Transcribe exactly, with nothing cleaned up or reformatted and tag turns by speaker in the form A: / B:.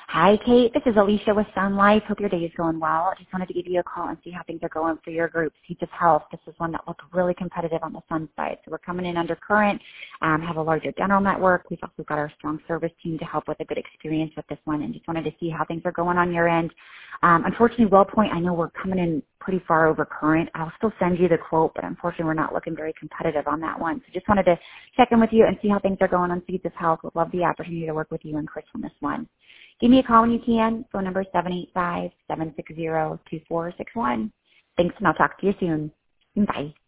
A: Hi, Kate. This is Alicia with Sun Life. Hope your day is going well. I just wanted to give you a call and see how things are going for your group. Teachers Health. This is one that looked really competitive on the Sun side. So we're coming in under current, um, have a larger general network. We've also got our strong service team to help with a good experience with this one, and just wanted to see how things are going on your end. Um, unfortunately, WellPoint, I know we're coming in pretty far over current. I'll still send you the quote, but unfortunately, we're not looking very competitive on that one. So just wanted to check in with you and see how things are going on Teachers Health. Would love the opportunity to work with you and Chris on this one. Give me a call when you can. Phone number seven eight five, seven six zero, two four six one. Thanks, and I'll talk to you soon. Bye.